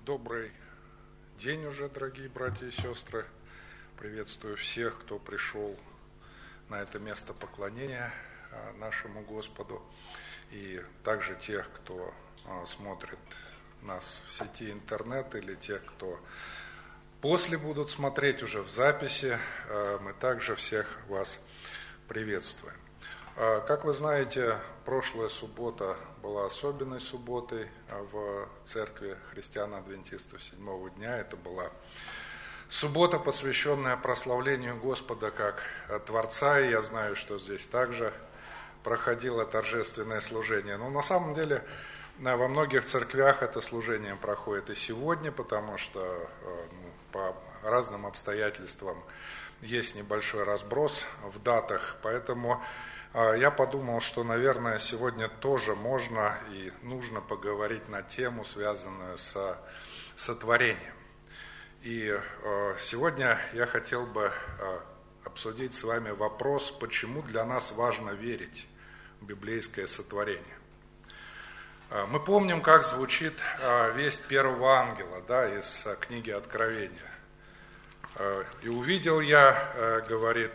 Добрый день уже, дорогие братья и сестры. Приветствую всех, кто пришел на это место поклонения нашему Господу. И также тех, кто смотрит нас в сети интернет, или тех, кто после будут смотреть уже в записи. Мы также всех вас приветствуем. Как вы знаете, прошлая суббота была особенной субботой в церкви христиан-адвентистов седьмого дня. Это была суббота, посвященная прославлению Господа как Творца. И я знаю, что здесь также проходило торжественное служение. Но на самом деле во многих церквях это служение проходит и сегодня, потому что по разным обстоятельствам есть небольшой разброс в датах. Поэтому я подумал, что, наверное, сегодня тоже можно и нужно поговорить на тему, связанную с сотворением. И сегодня я хотел бы обсудить с вами вопрос, почему для нас важно верить в библейское сотворение. Мы помним, как звучит весть первого ангела, из книги Откровения. «И увидел я, говорит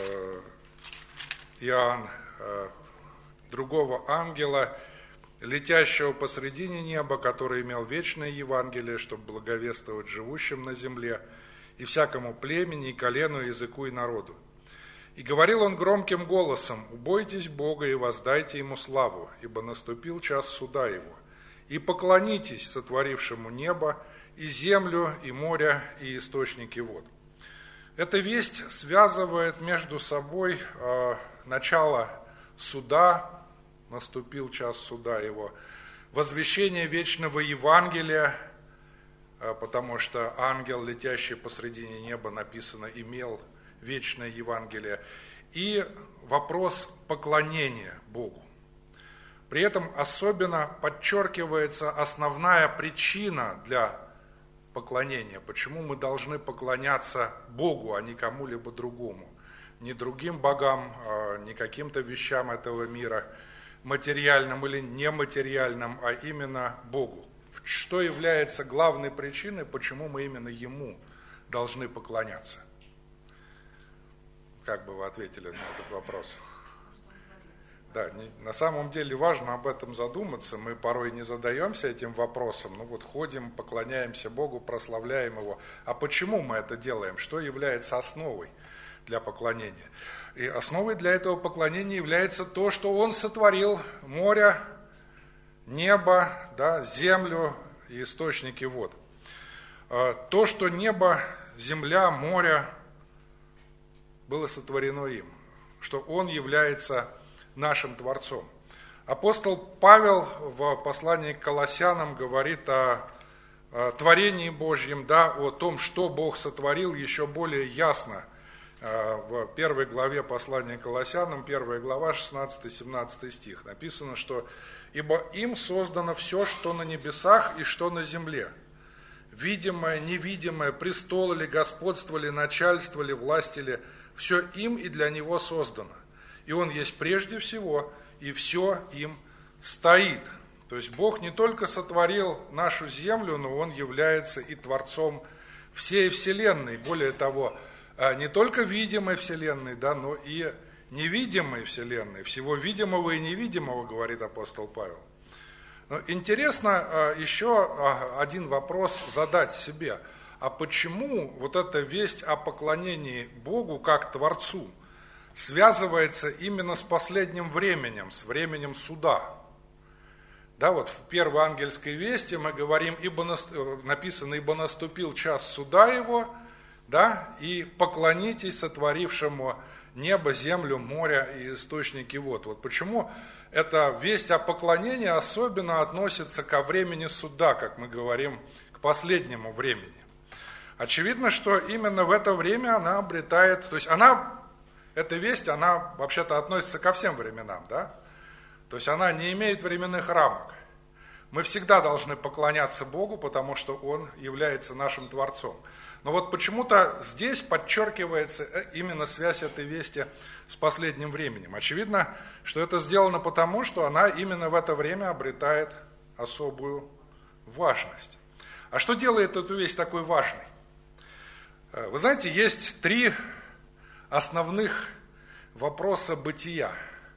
Иоанн, другого ангела, летящего посредине неба, который имел вечное Евангелие, чтобы благовествовать живущим на земле, и всякому племени, и колену, и языку, и народу. И говорил он громким голосом: убойтесь Бога и воздайте Ему славу, ибо наступил час суда Его. И поклонитесь сотворившему небо, и землю, и море, и источники вод». Эта весть связывает между собой начало суда, наступил час суда Его, возвещение вечного Евангелия, потому что ангел, летящий посредине неба, написано, имел вечное Евангелие, и вопрос поклонения Богу. При этом особенно подчеркивается основная причина для поклонения, почему мы должны поклоняться Богу, а не кому-либо другому. Не другим богам, не каким-то вещам этого мира, материальным или нематериальным, а именно Богу. Что является главной причиной, почему мы именно Ему должны поклоняться? Как бы вы ответили на этот вопрос? Да, на самом деле важно об этом задуматься. Мы порой не задаемся этим вопросом. Ходим, поклоняемся Богу, прославляем Его. А почему мы это делаем? Что является основой для поклонения? И основой для этого поклонения является то, что Он сотворил море, небо, землю и источники вод. То, что небо, земля, море было сотворено им, что Он является нашим Творцом. Апостол Павел в послании к Колоссянам говорит о творении Божьем, о том, что Бог сотворил, еще более ясно. В первой главе послания к Колоссянам, 1 глава, 16-17 стих, написано, что «Ибо им создано все, что на небесах и что на земле, видимое, невидимое, престол ли, господство ли, начальство ли, власть ли, все им и для Него создано. И Он есть прежде всего, и все им стоит». То есть Бог не только сотворил нашу землю, но Он является и Творцом всей Вселенной. Более того, не только видимой Вселенной, но и невидимой Вселенной, всего видимого и невидимого, говорит апостол Павел. Но интересно еще один вопрос задать себе. А почему эта весть о поклонении Богу как Творцу связывается именно с последним временем, с временем суда? В первой ангельской вести мы говорим, написано, ибо наступил час суда Его, и поклонитесь сотворившему небо, землю, море и источники вод. Почему эта весть о поклонении особенно относится ко времени суда, как мы говорим, к последнему времени. Очевидно, что именно в это время она обретает, то есть эта весть, она вообще-то относится ко всем временам, То есть она не имеет временных рамок. Мы всегда должны поклоняться Богу, потому что Он является нашим Творцом. Но почему-то здесь подчеркивается именно связь этой вести с последним временем. Очевидно, что это сделано потому, что она именно в это время обретает особую важность. А что делает эту вещь такой важной? Вы знаете, есть 3 основных вопроса бытия.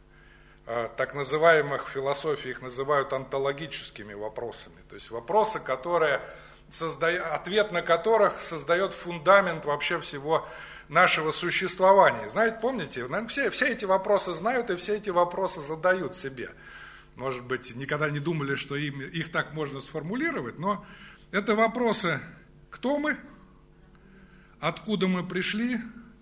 Так называемых в философии их называют онтологическими вопросами. То есть вопросы, ответ на которых создает фундамент вообще всего нашего существования. Знаете, помните, наверное, все эти вопросы знают и все эти вопросы задают себе. Может быть, никогда не думали, что их так можно сформулировать, но это вопросы: кто мы, откуда мы пришли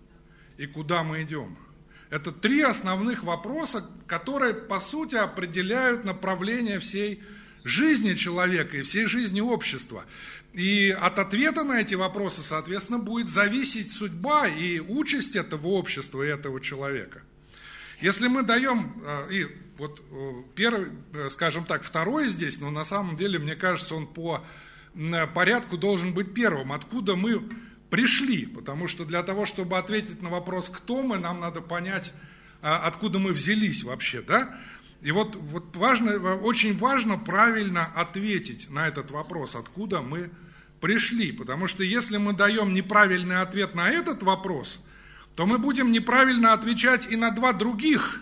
и куда мы идем. Это 3 основных вопроса, которые, по сути, определяют направление всей жизни человека и всей жизни общества. И от ответа на эти вопросы, соответственно, будет зависеть судьба и участь этого общества и этого человека. Если мы даем, и вот первый, скажем так, второй здесь, но на самом деле, мне кажется, он по порядку должен быть первым. Откуда мы пришли? Потому что для того, чтобы ответить на вопрос, кто мы, нам надо понять, откуда мы взялись вообще, да? И вот очень важно правильно ответить на этот вопрос, откуда мы пришли. Потому что если мы даем неправильный ответ на этот вопрос, то мы будем неправильно отвечать и на 2 других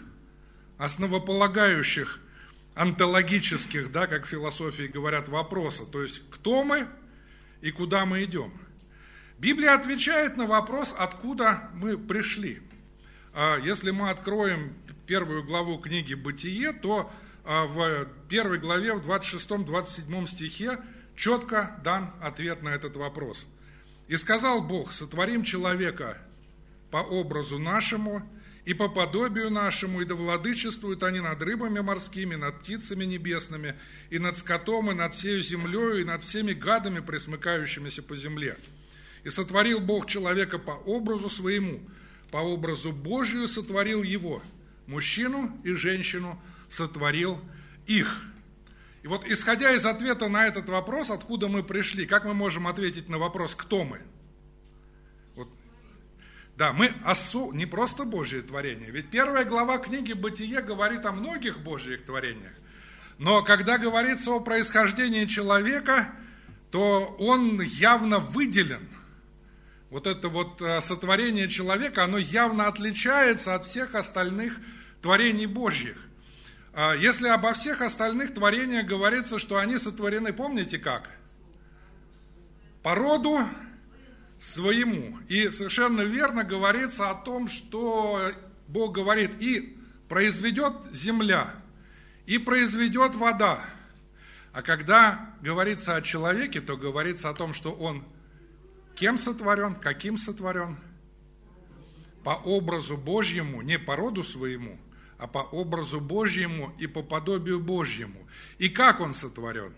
основополагающих, онтологических, да, как в философии говорят, вопроса. То есть, кто мы и куда мы идем. Библия отвечает на вопрос, откуда мы пришли. Если мы откроем 1 главу книги «Бытие», то в 1 главе, в 26-27 стихе четко дан ответ на этот вопрос. «И сказал Бог: сотворим человека по образу нашему и по подобию нашему, и да владычествуют они над рыбами морскими, над птицами небесными, и над скотом, и над всею землею, и над всеми гадами, пресмыкающимися по земле. И сотворил Бог человека по образу своему, по образу Божию сотворил его, мужчину и женщину сотворил их». И вот, исходя из ответа на этот вопрос, откуда мы пришли, как мы можем ответить на вопрос, кто мы? Вот. Да, мы не просто Божье творение, ведь 1 глава книги «Бытие» говорит о многих Божьих творениях. Но когда говорится о происхождении человека, то он явно выделен. Вот это вот сотворение человека, оно явно отличается от всех остальных творений Божьих. Если обо всех остальных творениях говорится, что они сотворены, помните как? По роду своему. И совершенно верно говорится о том, что Бог говорит: и произведет земля, и произведет вода. А когда говорится о человеке, то говорится о том, что он кем сотворен, каким сотворен? По образу Божьему, не по роду своему, а по образу Божьему и по подобию Божьему. И как он сотворен?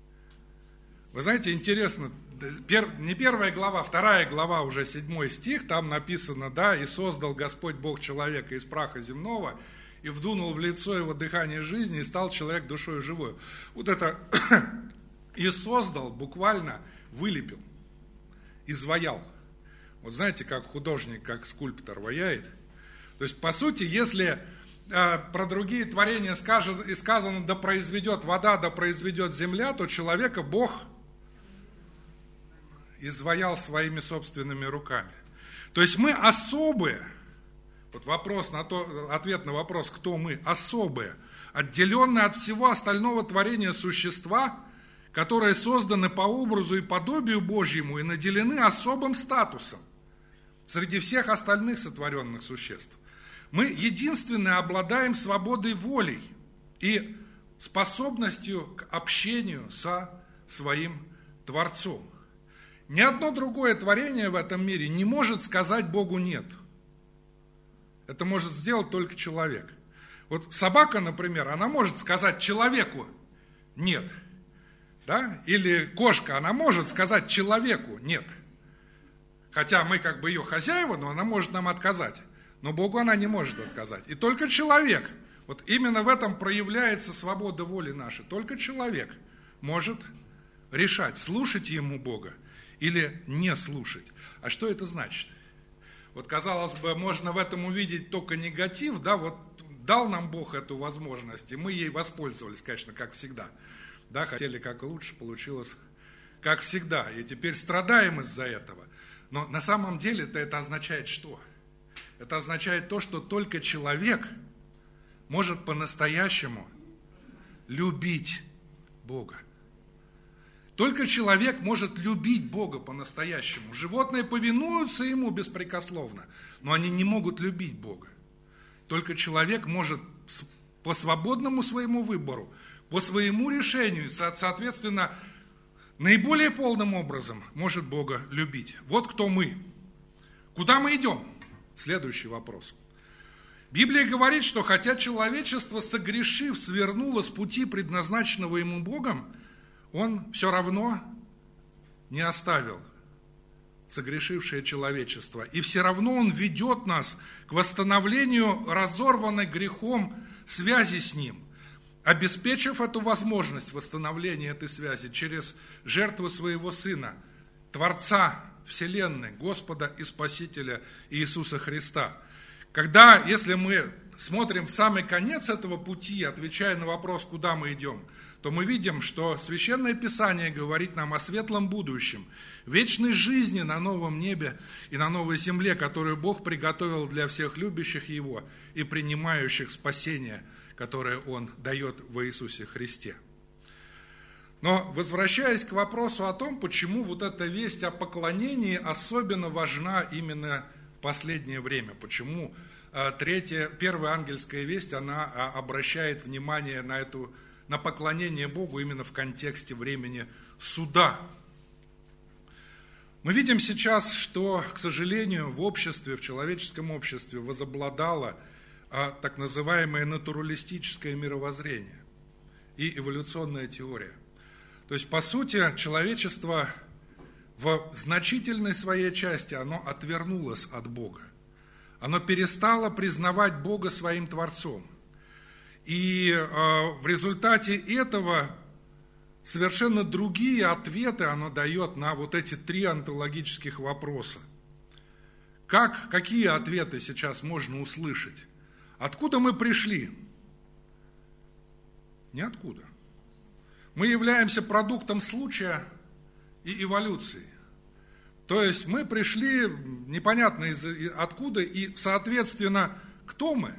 Вы знаете, интересно, не 1 глава, 2 глава, уже 7 стих, там написано, да, «И создал Господь Бог человека из праха земного, и вдунул в лицо его дыхание жизни, и стал человек душою живою». Вот это «и создал» буквально вылепил, изваял. Вот знаете, как художник, как скульптор ваяет. То есть, по сути, если про другие творения сказано «да произведет вода, да произведет земля», то человека Бог изваял своими собственными руками. То есть мы особые, вот ответ на вопрос, кто мы, особые, отделенные от всего остального творения существа, которые созданы по образу и подобию Божьему и наделены особым статусом среди всех остальных сотворенных существ. Мы единственные обладаем свободой волей и способностью к общению со своим Творцом. Ни одно другое творение в этом мире не может сказать Богу «нет». Это может сделать только человек. Вот собака, например, она может сказать человеку «нет». Да? Или кошка, она может сказать человеку «нет». Хотя мы как бы ее хозяева, но она может нам отказать. Но Богу она не может отказать. И только человек, вот именно в этом проявляется свобода воли нашей. Только человек может решать, слушать ему Бога или не слушать. А что это значит? Вот, казалось бы, можно в этом увидеть только негатив, да, вот дал нам Бог эту возможность, и мы ей воспользовались, конечно, как всегда. Да, хотели как лучше, получилось как всегда, и теперь страдаем из-за этого. Но на самом деле это означает что? Это означает то, что только человек может по-настоящему любить Бога. Только человек может любить Бога по-настоящему. Животные повинуются Ему беспрекословно, но они не могут любить Бога. Только человек может по свободному своему выбору, по своему решению, соответственно, наиболее полным образом может Бога любить. Вот кто мы. Куда мы идем? Следующий вопрос. Библия говорит, что хотя человечество, согрешив, свернуло с пути, предназначенного ему Богом, он все равно не оставил согрешившее человечество. И все равно он ведет нас к восстановлению разорванной грехом связи с ним, обеспечив эту возможность восстановления этой связи через жертву своего Сына, Творца Вселенной, Господа и Спасителя Иисуса Христа. Когда, если мы смотрим в самый конец этого пути, отвечая на вопрос, куда мы идем, то мы видим, что Священное Писание говорит нам о светлом будущем, вечной жизни на новом небе и на новой земле, которую Бог приготовил для всех любящих Его и принимающих спасение, которое Он дает во Иисусе Христе. Но возвращаясь к вопросу о том, почему вот эта весть о поклонении особенно важна именно в последнее время, почему первая ангельская весть, она обращает внимание на поклонение Богу именно в контексте времени суда. Мы видим сейчас, что, к сожалению, в обществе, в человеческом обществе возобладало так называемое натуралистическое мировоззрение и эволюционная теория. То есть, по сути, человечество в значительной своей части, оно отвернулось от Бога. Оно перестало признавать Бога своим Творцом. И в результате этого совершенно другие ответы оно дает на вот эти три онтологических вопроса. Какие ответы сейчас можно услышать? Откуда мы пришли? Ниоткуда. Мы являемся продуктом случая и эволюции. То есть мы пришли непонятно откуда и, соответственно, кто мы?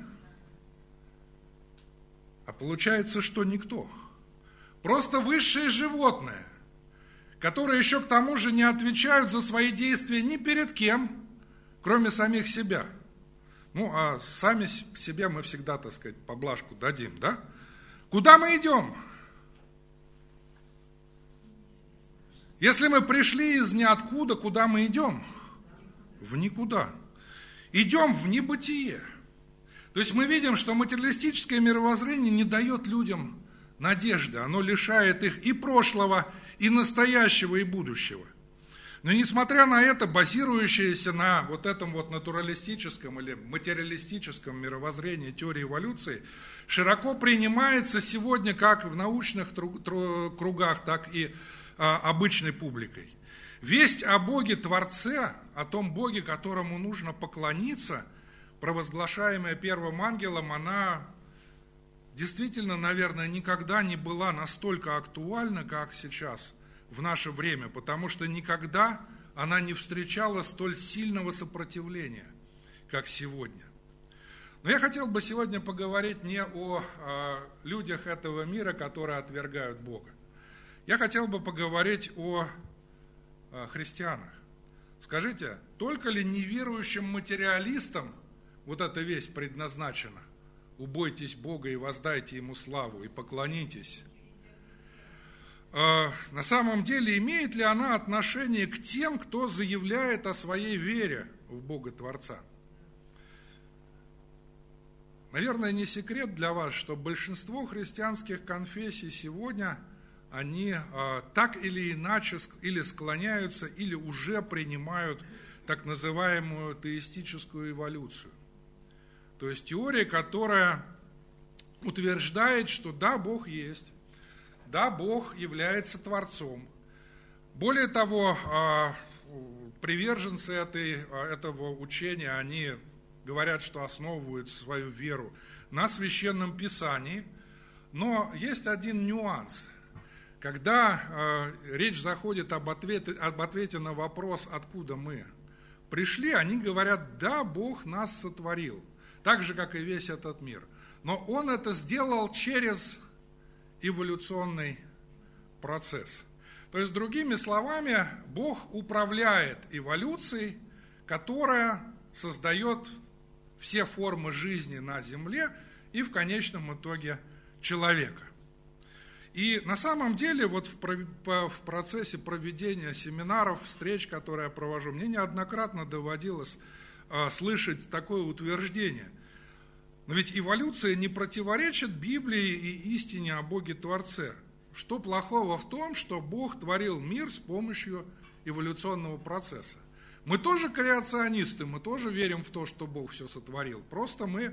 А получается, что никто. Просто высшие животные, которые еще к тому же не отвечают за свои действия ни перед кем, кроме самих себя. Ну, а сами себе мы всегда, так сказать, поблажку дадим, да? Куда мы идем? Если мы пришли из ниоткуда, куда мы идем? В никуда. Идем в небытие. То есть мы видим, что материалистическое мировоззрение не дает людям надежды. Оно лишает их и прошлого, и настоящего, и будущего. Но несмотря на это, базирующееся на вот этом вот натуралистическом или материалистическом мировоззрении теории эволюции, широко принимается сегодня как в научных кругах, так и обычной публикой. Весть о Боге Творце, о том Боге, которому нужно поклониться, провозглашаемая первым ангелом, она действительно, наверное, никогда не была настолько актуальна, как сейчас, в наше время, потому что никогда она не встречала столь сильного сопротивления, как сегодня. Но я хотел бы сегодня поговорить не о людях этого мира, которые отвергают Бога. Я хотел бы поговорить о христианах. Скажите, только ли неверующим материалистам вот эта весть предназначена? Убойтесь Бога и воздайте Ему славу, и поклонитесь. На самом деле, имеет ли она отношение к тем, кто заявляет о своей вере в Бога Творца? Наверное, не секрет для вас, что большинство христианских конфессий сегодня, они так или иначе или склоняются, или уже принимают так называемую теистическую эволюцию. То есть теория, которая утверждает, что да, Бог есть, да, Бог является Творцом. Более того, приверженцы этого учения, они говорят, что основывают свою веру на Священном Писании. Но есть один нюанс. когда речь заходит об ответе на вопрос, откуда мы пришли, они говорят, да, Бог нас сотворил, так же, как и весь этот мир. Но Он это сделал через эволюционный процесс. То есть, другими словами, Бог управляет эволюцией, которая создает все формы жизни на Земле и в конечном итоге человека. И на самом деле, вот в процессе проведения семинаров, встреч, которые я провожу, мне неоднократно доводилось слышать такое утверждение. Но ведь эволюция не противоречит Библии и истине о Боге-Творце. Что плохого в том, что Бог творил мир с помощью эволюционного процесса? Мы тоже креационисты, мы тоже верим в то, что Бог все сотворил. Просто мы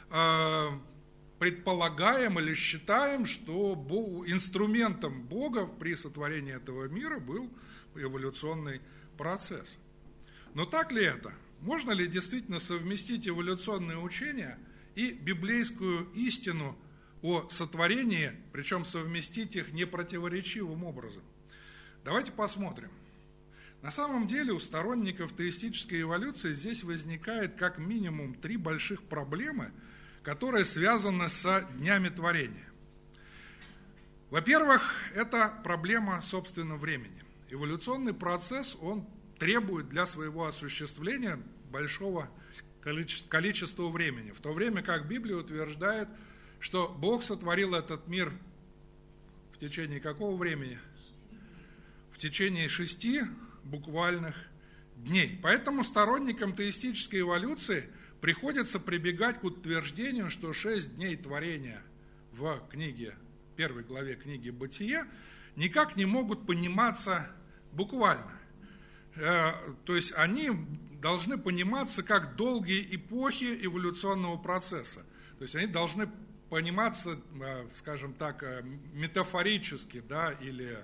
предполагаем или считаем, что инструментом Бога при сотворении этого мира был эволюционный процесс. Но так ли это? Можно ли действительно совместить эволюционные учения и библейскую истину о сотворении, причем совместить их непротиворечивым образом? Давайте посмотрим. На самом деле у сторонников теистической эволюции здесь возникает как минимум 3 больших проблемы, которые связаны с днями творения. Во-первых, это проблема, собственно, времени. Эволюционный процесс, он требует для своего осуществления большого количества времени. В то время как Библия утверждает, что Бог сотворил этот мир в течение какого времени? В течение 6 буквальных дней. Поэтому сторонникам теистической эволюции приходится прибегать к утверждению, что 6 дней творения в первой главе книги «Бытие» никак не могут пониматься буквально. То есть они должны пониматься как долгие эпохи эволюционного процесса. То есть они должны пониматься, скажем так, метафорически, да, или,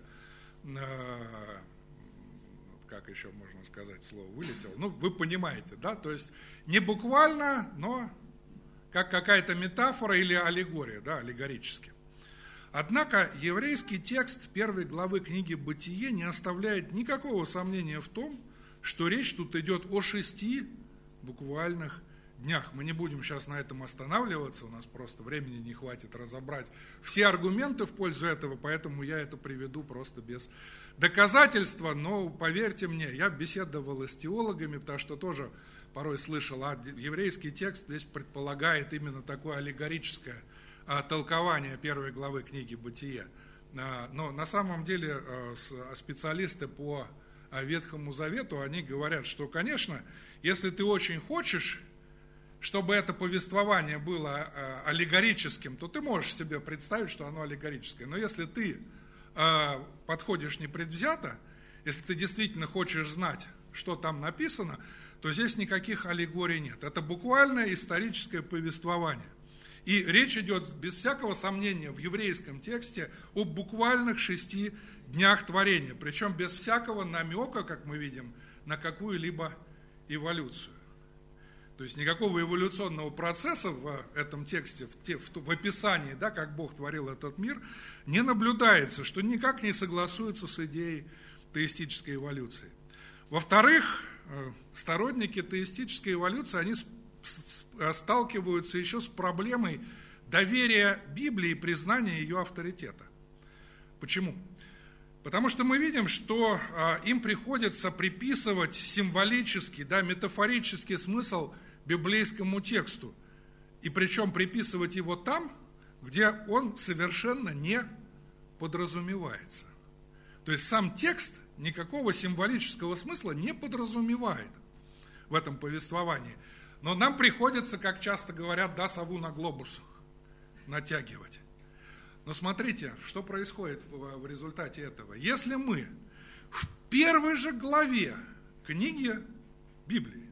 как еще можно сказать, слово вылетело, ну, вы понимаете, да, то есть не буквально, но как какая-то метафора или аллегория, да, аллегорически. Однако еврейский текст первой главы книги «Бытие» не оставляет никакого сомнения в том, что речь тут идет о 6 буквальных днях. Мы не будем сейчас на этом останавливаться, у нас просто времени не хватит разобрать все аргументы в пользу этого, поэтому я это приведу просто без доказательства, но поверьте мне, я беседовал с теологами, потому что тоже порой слышал, еврейский текст здесь предполагает именно такое аллегорическое толкование первой главы книги «Бытие». Но на самом деле специалисты по Ветхому Завету, они говорят, что, конечно, если ты очень хочешь, чтобы это повествование было аллегорическим, то ты можешь себе представить, что оно аллегорическое. Но если ты подходишь непредвзято, если ты действительно хочешь знать, что там написано, то здесь никаких аллегорий нет. Это буквально историческое повествование. И речь идет, без всякого сомнения, в еврейском тексте о буквальных 6 днях творения, причем без всякого намека, как мы видим, на какую-либо эволюцию. То есть никакого эволюционного процесса в этом тексте, в описании, да, как Бог творил этот мир, не наблюдается, что никак не согласуется с идеей теистической эволюции. Во-вторых, сторонники теистической эволюции, они сталкиваются еще с проблемой доверия Библии и признания ее авторитета. Почему? Потому что мы видим, что им приходится приписывать символический, да, метафорический смысл библейскому тексту. И причем приписывать его там, где он совершенно не подразумевается. То есть сам текст никакого символического смысла не подразумевает в этом повествовании. Но нам приходится, как часто говорят, да, сову на глобус натягивать. Но смотрите, что происходит в результате этого. Если мы в первой же главе книги Библии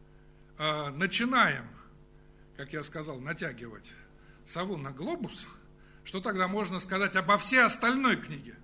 начинаем, как я сказал, натягивать сову на глобус, что тогда можно сказать обо всей остальной книге?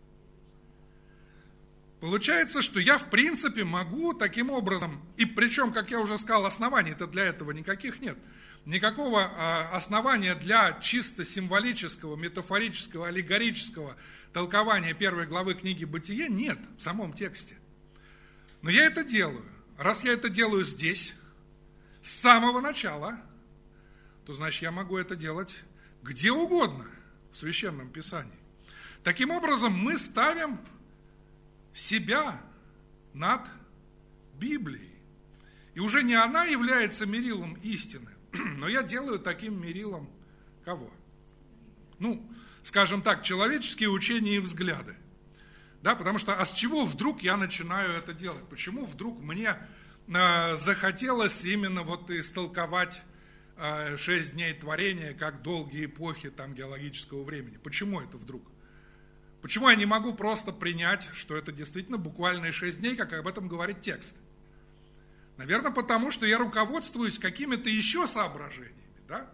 Получается, что я в принципе могу таким образом, и причем, как я уже сказал, оснований-то для этого никаких нет, никакого основания для чисто символического, метафорического, аллегорического толкования первой главы книги «Бытие» нет в самом тексте. Но я это делаю. Раз я это делаю здесь, с самого начала, то значит я могу это делать где угодно в Священном Писании. Таким образом, мы ставим себя над Библией. И уже не она является мерилом истины, но я делаю таким мерилом кого? Скажем так, человеческие учения и взгляды. Да, потому что, а с чего вдруг я начинаю это делать? Почему вдруг мне захотелось именно истолковать 6 дней творения как долгие эпохи геологического времени? Почему это вдруг? Почему я не могу просто принять, что это действительно буквальные 6 дней, как об этом говорит текст? Наверное, потому что я руководствуюсь какими-то еще соображениями. Да?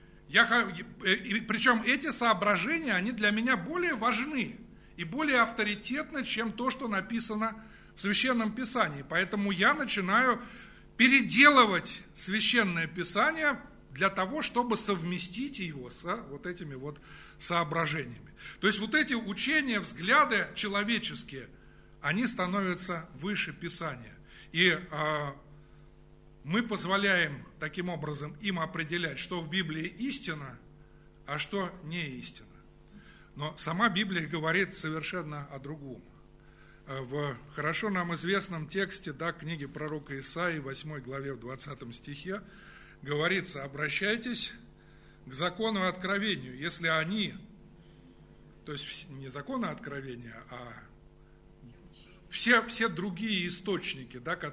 Причем эти соображения, они для меня более важны и более авторитетны, чем то, что написано в Священном Писании. Поэтому я начинаю переделывать Священное Писание для того, чтобы совместить его с этими соображениями. То есть эти учения, взгляды человеческие, они становятся выше Писания. И мы позволяем таким образом им определять, что в Библии истина, а что не истина. Но сама Библия говорит совершенно о другом. В хорошо нам известном тексте, книги пророка Исаии, 8 главе, в 20 стихе, говорится: обращайтесь к закону и откровению, если они, то есть не законы откровения, а все другие источники,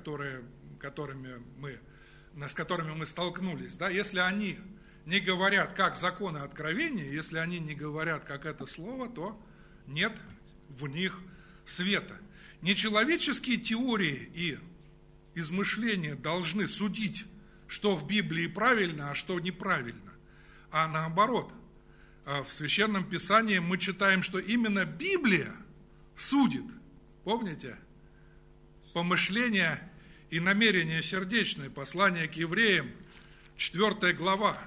с которыми мы столкнулись, если они не говорят как законы откровения, если они не говорят как это слово, то нет в них света. Не человеческие теории и измышления должны судить, что в Библии правильно, а что неправильно, а наоборот. В Священном Писании мы читаем, что именно Библия судит, помните, помышления и намерения сердечные, послание к евреям, 4 глава,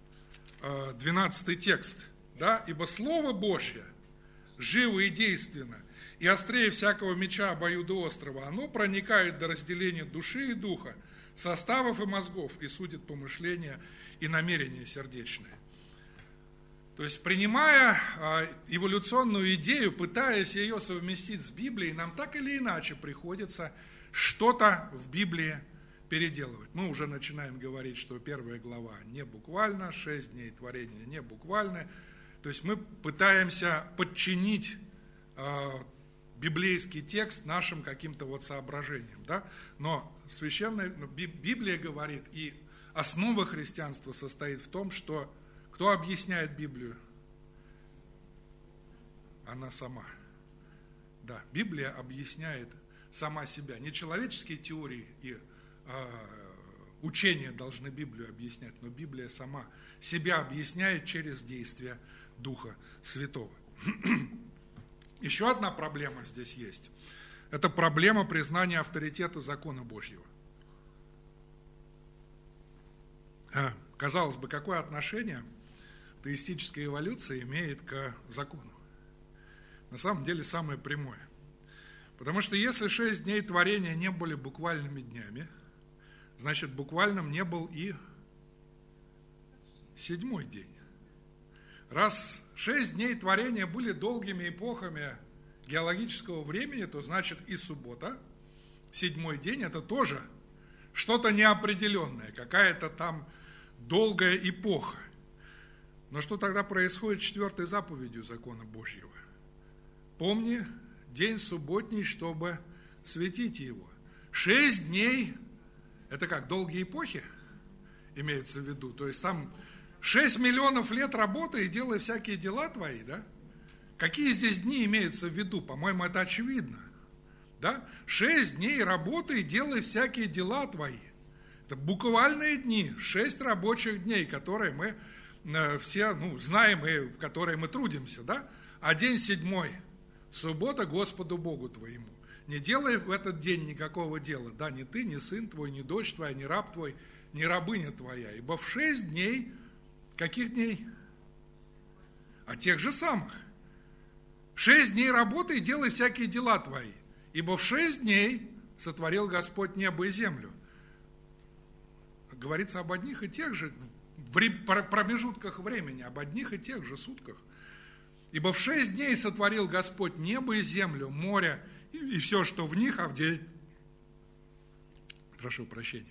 12 текст. «Ибо Слово Божье живо и действенно, и острее всякого меча обоюдоострого, оно проникает до разделения души и духа, составов и мозгов, и судит помышления и намерения сердечные». То есть, принимая эволюционную идею, пытаясь ее совместить с Библией, нам так или иначе приходится что-то в Библии переделывать. Мы уже начинаем говорить, что 1 глава не буквально, 6 дней творения не буквально. То есть мы пытаемся подчинить библейский текст нашим каким-то соображениям. Да? Но Библия говорит, и основа христианства состоит в том, что кто объясняет Библию? Она сама. Да, Библия объясняет сама себя. Не человеческие теории и учения должны Библию объяснять, но Библия сама себя объясняет через действие Духа Святого. Еще одна проблема здесь есть. Это проблема признания авторитета закона Божьего. Казалось бы, какое отношение теистическая эволюция имеет к закону? На самом деле самое прямое. Потому что если 6 дней творения не были буквальными днями, значит, буквальным не был и 7-й день. Раз 6 дней творения были долгими эпохами геологического времени, то значит и суббота, 7-й день, это тоже что-то неопределенное, какая-то там долгая эпоха. Но что тогда происходит с 4-й заповедью закона Божьего? Помни день субботний, чтобы светить его. 6 дней, это как, долгие эпохи имеются в виду? То есть там 6 миллионов лет работы и делай всякие дела твои, да? Какие здесь дни имеются в виду? По-моему, это очевидно. Да? 6 дней работы и делай всякие дела твои. Это буквальные дни, 6 рабочих дней, которые мы все знаем и в которые мы трудимся. Да? А день 7-й, суббота Господу Богу твоему. Не делай в этот день никакого дела. Да, ни ты, ни сын твой, ни дочь твоя, ни раб твой, не рабыня твоя, ибо в 6 дней, каких дней? А тех же самых. 6 дней работай и делай всякие дела твои, ибо в 6 дней сотворил Господь небо и землю. Говорится об одних и тех же промежутках времени, об одних и тех же сутках. Ибо в 6 дней сотворил Господь небо и землю, море и все, что в них, а в день... Прошу прощения.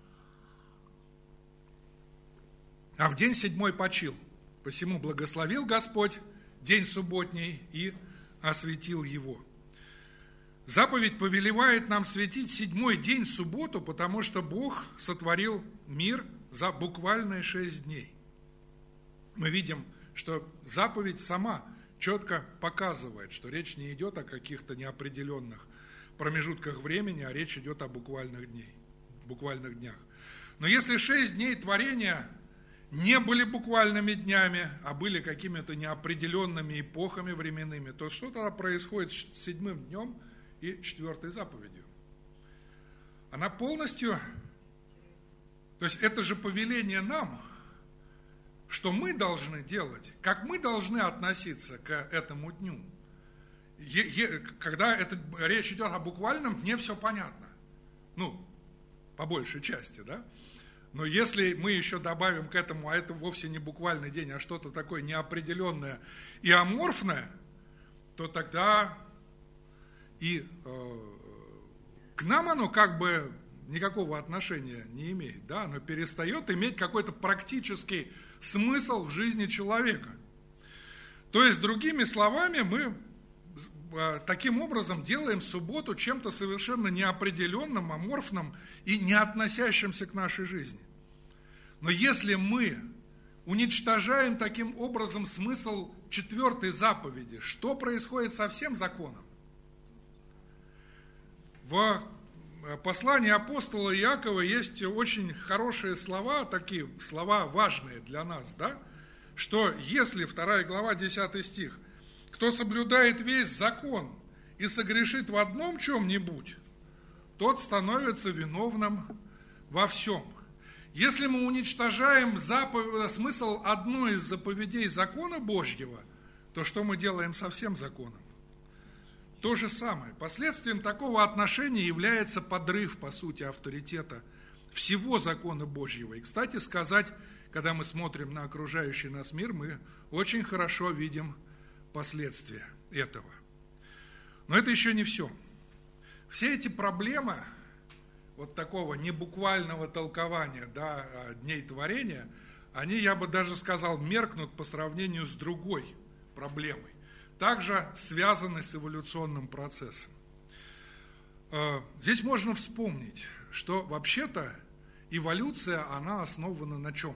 А в день 7 почил. Посему благословил Господь день субботний и осветил его. Заповедь повелевает нам светить 7-й день, субботу, потому что Бог сотворил мир за буквальные 6 дней. Мы видим, что заповедь сама четко показывает, что речь не идет о каких-то неопределенных промежутках времени, а речь идет о буквальных днях. Но если 6 дней творения не были буквальными днями, а были какими-то неопределенными эпохами временными, то что тогда происходит с 7-м днем и 4-й заповедью? Она полностью, то есть это же повеление нам, что мы должны делать, как мы должны относиться к этому дню. Когда речь идет о буквальном дне, все понятно. По большей части, да? Но если мы еще добавим к этому, а это вовсе не буквальный день, а что-то такое неопределенное и аморфное, то тогда и к нам оно как бы никакого отношения не имеет, да? Оно перестает иметь какой-то практический смысл в жизни человека. То есть, другими словами, мы таким образом делаем субботу чем-то совершенно неопределенным, аморфным и не относящимся к нашей жизни. Но если мы уничтожаем таким образом смысл 4-й заповеди, что происходит со всем законом? В послании апостола Иакова есть очень хорошие слова, такие слова важные для нас, да? Что если, 2 глава, 10 стих, кто соблюдает весь закон и согрешит в одном чем-нибудь, тот становится виновным во всем. Если мы уничтожаем смысл одной из заповедей закона Божьего, то что мы делаем со всем законом? То же самое. Последствием такого отношения является подрыв, по сути, авторитета всего закона Божьего. И, кстати сказать, когда мы смотрим на окружающий нас мир, мы очень хорошо видим последствия этого. Но это еще не все. Все эти проблемы вот такого небуквального толкования, да, дней творения, они, я бы даже сказал, меркнут по сравнению с другой проблемой, также связанной с эволюционным процессом. Здесь можно вспомнить, что вообще-то эволюция, она основана на чем?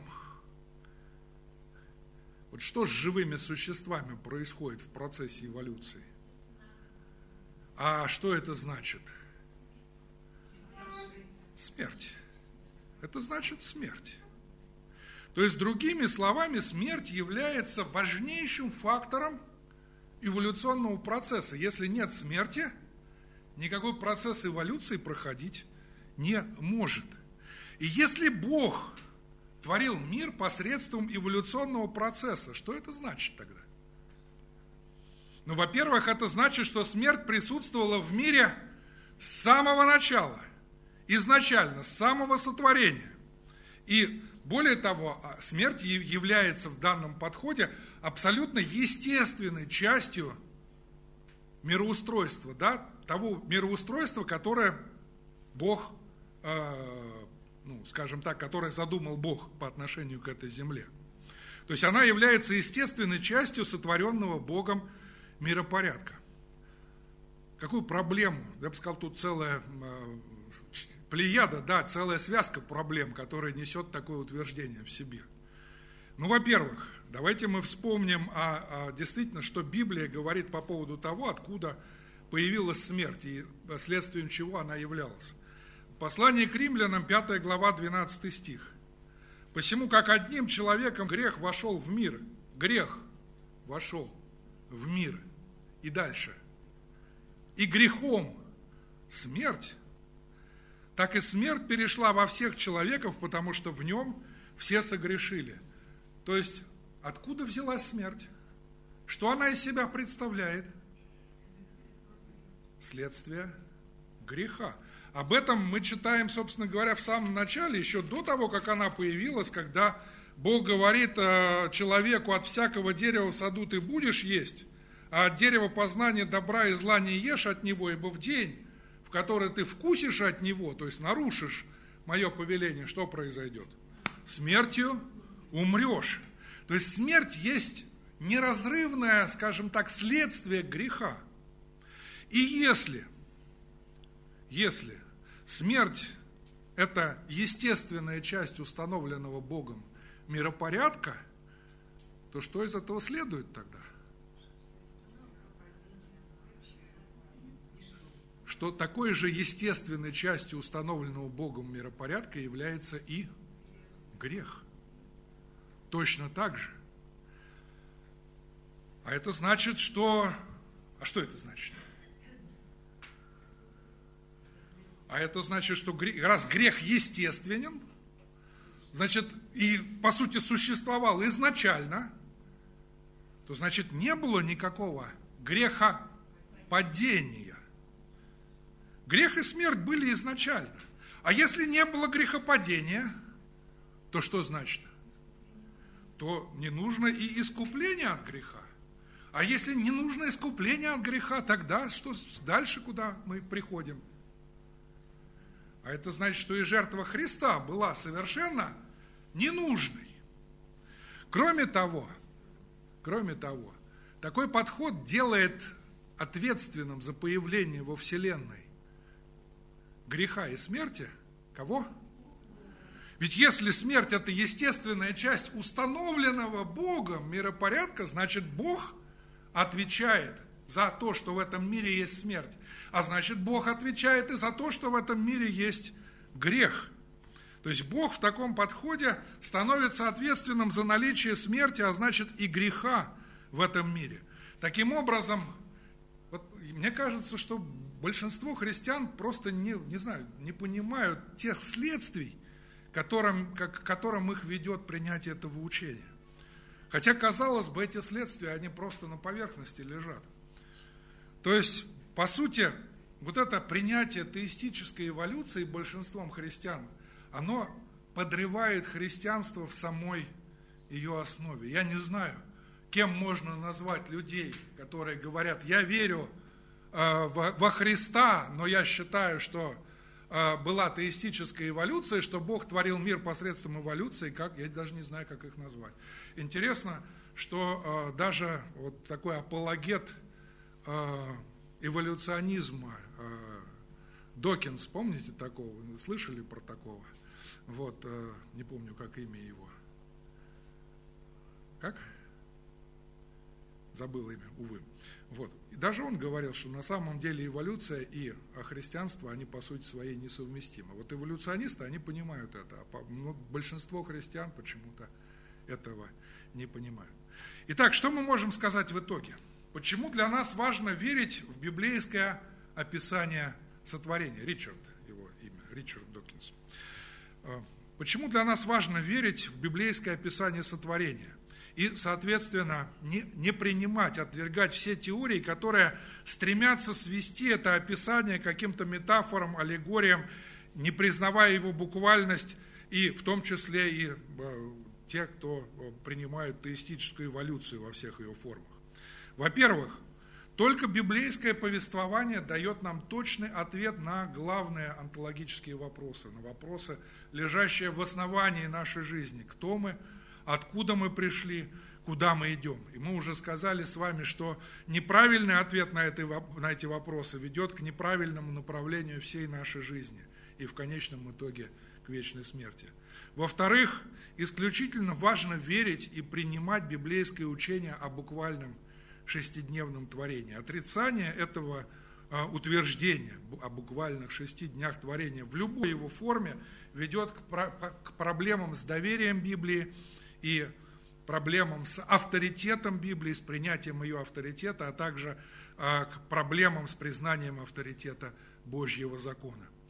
Вот что с живыми существами происходит в процессе эволюции? А что это значит? Смерть. Это значит смерть. То есть, другими словами, смерть является важнейшим фактором эволюционного процесса. Если нет смерти, никакой процесс эволюции проходить не может. И если Бог творил мир посредством эволюционного процесса, что это значит тогда? Ну, во-первых, это значит, что смерть присутствовала в мире с самого начала, изначально, с самого сотворения. И более того, смерть является в данном подходе абсолютно естественной частью мироустройства, да, того мироустройства, которое Бог, скажем так, которое задумал Бог по отношению к этой земле. То есть она является естественной частью сотворенного Богом миропорядка. Какую проблему? Я бы сказал, тут целая плеяда, да, целая связка проблем, которая несет такое утверждение в себе. Ну, во-первых, давайте мы вспомним, действительно, что Библия говорит по поводу того, откуда появилась смерть и следствием чего она являлась. Послание к римлянам, 5 глава, 12 стих. «Посему, как одним человеком грех вошел в мир». Грех вошел в мир. И дальше. «И грехом смерть, так и смерть перешла во всех человеков, потому что в нем все согрешили. То есть, откуда взялась смерть? Что она из себя представляет? Следствие греха. Об этом мы читаем, собственно говоря, в самом начале, еще до того, как она появилась, когда Бог говорит человеку: от всякого дерева в саду ты будешь есть, а от дерева познания добра и зла не ешь от него, ибо в день, в который ты вкусишь от него, то есть нарушишь мое повеление, что произойдет? Смертью умрешь. То есть смерть есть неразрывное, скажем так, следствие греха. И если смерть – это естественная часть установленного Богом миропорядка, то что из этого следует тогда? Что такой же естественной частью установленного Богом миропорядка является и грех. Точно так же. А это значит, что... А что это значит? А это значит, что раз грех естественен, значит, и по сути существовал изначально, то значит не было никакого грехопадения. Грех и смерть были изначально. А если не было грехопадения, то что значит? То не нужно и искупление от греха. А если не нужно искупление от греха, тогда что дальше, куда мы приходим? А это значит, что и жертва Христа была совершенно ненужной. Кроме того, такой подход делает ответственным за появление во Вселенной греха и смерти кого? Ведь если смерть – это естественная часть установленного Богом миропорядка, значит, Бог отвечает за то, что в этом мире есть смерть. А значит, Бог отвечает и за то, что в этом мире есть грех. То есть Бог в таком подходе становится ответственным за наличие смерти, а значит и греха в этом мире. Таким образом, вот, мне кажется, что большинство христиан просто не понимают тех следствий, которым их ведет принятие этого учения. Хотя, казалось бы, эти следствия, они просто на поверхности лежат. То есть, по сути, вот это принятие теистической эволюции большинством христиан, оно подрывает христианство в самой ее основе. Я не знаю, кем можно назвать людей, которые говорят: я верю во Христа, но я считаю, что была теистическая эволюция, что Бог творил мир посредством эволюции, я даже не знаю, как их назвать. Интересно, что даже вот такой апологет эволюционизма Докинс, помните такого? Вы слышали про такого? Вот, не помню, как имя его. Как? Забыл имя, увы. Вот. И даже он говорил, что на самом деле эволюция и христианство, они по сути своей несовместимы. Вот эволюционисты, они понимают это, а большинство христиан почему-то этого не понимают. Итак, что мы можем сказать в итоге? Почему для нас важно верить в библейское описание сотворения? Ричард, его имя, Ричард Докинс. Почему для нас важно верить в библейское описание сотворения? И, соответственно, не принимать, отвергать все теории, которые стремятся свести это описание к каким-то метафорам, аллегориям, не признавая его буквальность, и в том числе и те, кто принимают теистическую эволюцию во всех ее формах. Во-первых, только библейское повествование дает нам точный ответ на главные онтологические вопросы, на вопросы, лежащие в основании нашей жизни. Кто мы? Откуда мы пришли, куда мы идем. И мы уже сказали с вами, что неправильный ответ на эти вопросы ведет к неправильному направлению всей нашей жизни и в конечном итоге к вечной смерти. Во-вторых, исключительно важно верить и принимать библейское учение о буквальном шестидневном творении. Отрицание этого утверждения о буквальных 6 днях творения в любой его форме ведет к проблемам с доверием Библии, и проблемам с авторитетом Библии, с принятием ее авторитета, а также к проблемам с признанием авторитета Божьего закона.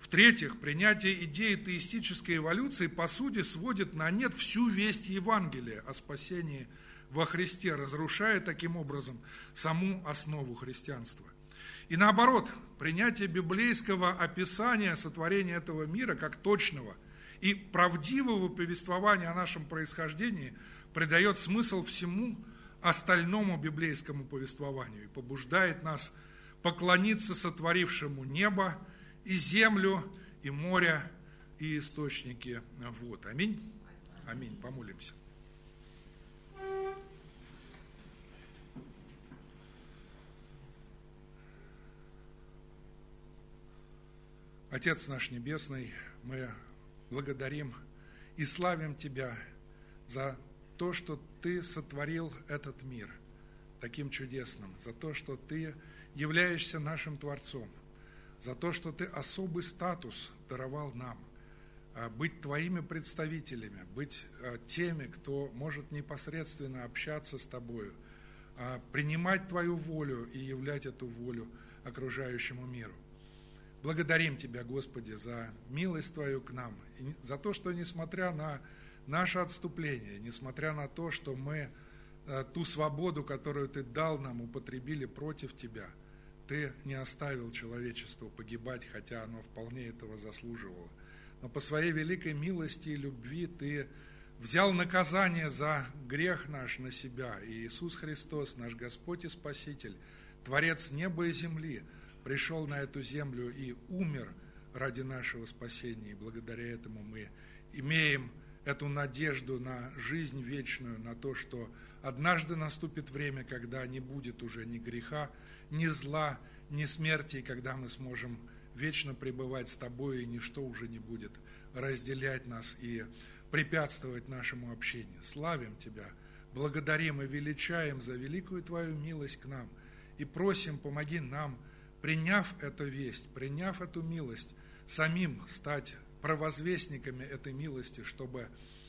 В-третьих, принятие идеи теистической эволюции по сути сводит на нет всю весть Евангелия о спасении во Христе, разрушая таким образом саму основу христианства. И наоборот, принятие библейского описания сотворения этого мира как точного и правдивого повествования о нашем происхождении придает смысл всему остальному библейскому повествованию и побуждает нас поклониться сотворившему небо и землю, и море, и источники вод. Аминь. Аминь. Помолимся. Отец наш Небесный, мы благодарим и славим Тебя за то, что Ты сотворил этот мир таким чудесным, за то, что Ты являешься нашим Творцом, за то, что Ты особый статус даровал нам, быть Твоими представителями, быть теми, кто может непосредственно общаться с Тобою, принимать Твою волю и являть эту волю окружающему миру. Благодарим Тебя, Господи, за милость Твою к нам, и за то, что, несмотря на наше отступление, несмотря на то, что мы ту свободу, которую Ты дал нам, употребили против Тебя, Ты не оставил человечеству погибать, хотя оно вполне этого заслуживало. Но по Своей великой милости и любви Ты взял наказание за грех наш на себя, и Иисус Христос, наш Господь и Спаситель, Творец неба и земли, пришел на эту землю и умер ради нашего спасения. И благодаря этому мы имеем эту надежду на жизнь вечную, на то, что однажды наступит время, когда не будет уже ни греха, ни зла, ни смерти, и когда мы сможем вечно пребывать с Тобой, и ничто уже не будет разделять нас и препятствовать нашему общению. Славим Тебя, благодарим и величаем за великую Твою милость к нам, и просим, помоги нам, приняв эту весть, приняв эту милость, самим стать провозвестниками этой милости, чтобы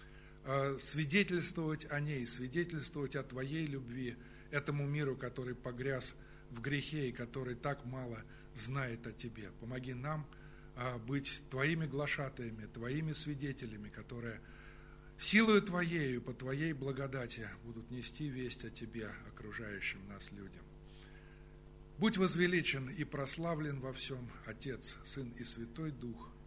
свидетельствовать о ней, свидетельствовать о Твоей любви этому миру, который погряз в грехе и который так мало знает о Тебе. Помоги нам быть Твоими глашатаями, Твоими свидетелями, которые силою Твоею, по Твоей благодати будут нести весть о Тебе окружающим нас людям. Будь возвеличен и прославлен во всем Отец, Сын и Святой Дух,